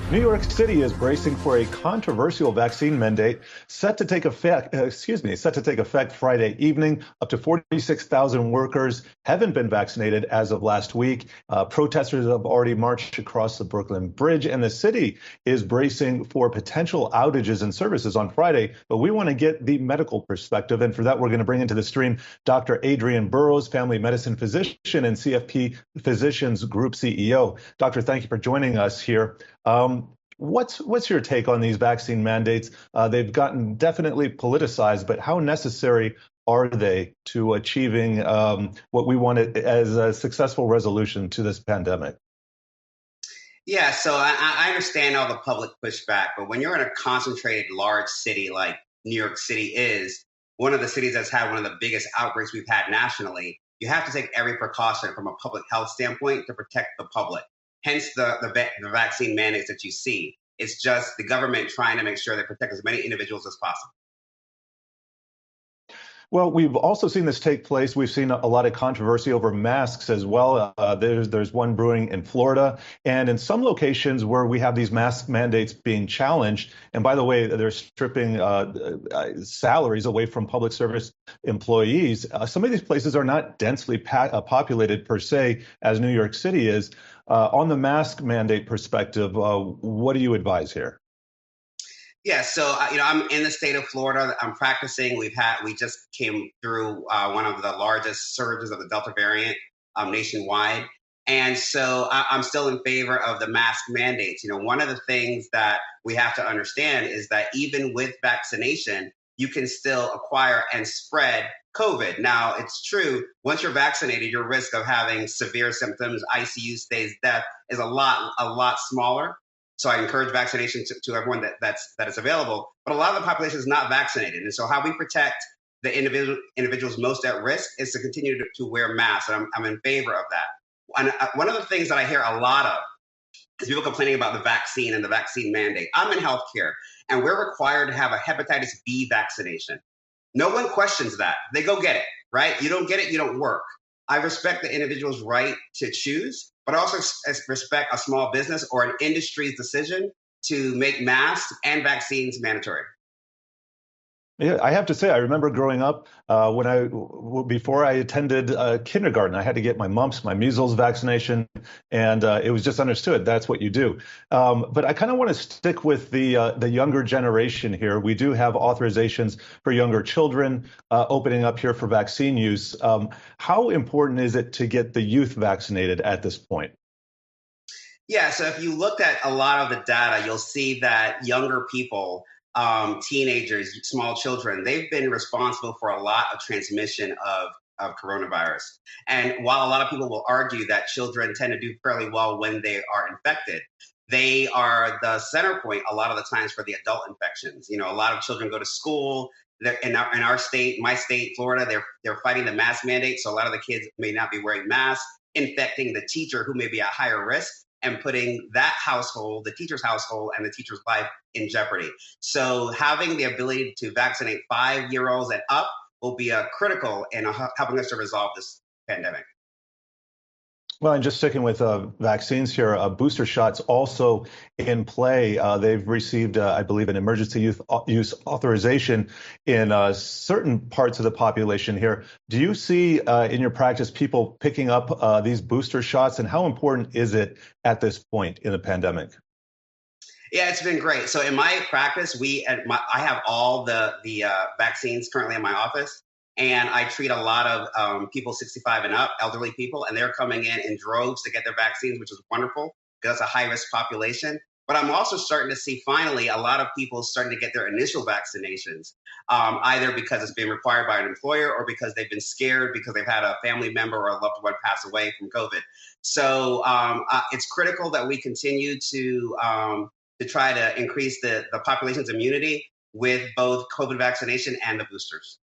New York City is bracing for a controversial vaccine mandate set to take effect Friday evening. Up to 46,000 workers haven't been vaccinated as of last week. Protesters have already marched across the Brooklyn Bridge, and the city is bracing for potential outages in services on Friday. But we want to get the medical perspective, and for that, we're going to bring into the stream Dr. Adrian Burrows, family medicine physician and CFP Physicians Group CEO. Doctor, thank you for joining us here. What's your take on these vaccine mandates? They've gotten definitely politicized, but how necessary are they to achieving what we wanted as a successful resolution to this pandemic? Yeah, so I understand all the public pushback, but when you're in a concentrated large city like New York City is, one of the cities that's had one of the biggest outbreaks we've had nationally, you have to take every precaution from a public health standpoint to protect the public. Hence the vaccine mandates that you see. It's just the government trying to make sure they protect as many individuals as possible. Well, we've also seen this take place. We've seen a lot of controversy over masks as well. There's one brewing in Florida, and in some locations where we have these mask mandates being challenged. And by the way, they're stripping salaries away from public service employees. Some of these places are not densely populated per se, as New York City is. On the mask mandate perspective, what do you advise here? Yeah, so I'm in the state of Florida. I'm practicing. We just came through one of the largest surges of the Delta variant nationwide, and so I'm still in favor of the mask mandates. One of the things that we have to understand is that even with vaccination, you can still acquire and spread COVID. Now, it's true. Once you're vaccinated, your risk of having severe symptoms, ICU stays, death is a lot smaller. So I encourage vaccination to everyone that is available. But a lot of the population is not vaccinated. And so how we protect the individuals most at risk is to continue to wear masks. And I'm in favor of that. And one of the things that I hear a lot of is people complaining about the vaccine and the vaccine mandate. I'm in healthcare, and we're required to have a hepatitis B vaccination. No one questions that. They go get it, right? You don't get it, you don't work. I respect the individual's right to choose, but I also respect a small business or an industry's decision to make masks and vaccines mandatory. Yeah, I have to say, I remember growing up before I attended kindergarten, I had to get my mumps, my measles vaccination, and it was just understood that's what you do. But I kind of want to stick with the younger generation here. We do have authorizations for younger children opening up here for vaccine use. How important is it to get the youth vaccinated at this point? Yeah, so if you looked at a lot of the data, you'll see that younger people, teenagers, small children, they've been responsible for a lot of transmission of coronavirus. And while a lot of people will argue that children tend to do fairly well when they are infected, they are the center point a lot of the times for the adult infections. A lot of children go to school. In our state, my state, Florida, they're fighting the mask mandate. So a lot of the kids may not be wearing masks, infecting the teacher who may be at higher risk, and putting that household, the teacher's household, and the teacher's life in jeopardy. So having the ability to vaccinate 5-year-olds and up will be critical in helping us to resolve this pandemic. Well, and just sticking with vaccines here, booster shots also in play. They've received, I believe, an emergency use authorization in certain parts of the population here. Do you see in your practice people picking up these booster shots, and how important is it at this point in the pandemic? Yeah, it's been great. So in my practice, I have all the vaccines currently in my office. And I treat a lot of people 65 and up, elderly people, and they're coming in droves to get their vaccines, which is wonderful because that's a high-risk population. But I'm also starting to see finally a lot of people starting to get their initial vaccinations, either because it's being required by an employer or because they've been scared because they've had a family member or a loved one pass away from COVID. So it's critical that we continue to try to increase the population's immunity with both COVID vaccination and the boosters.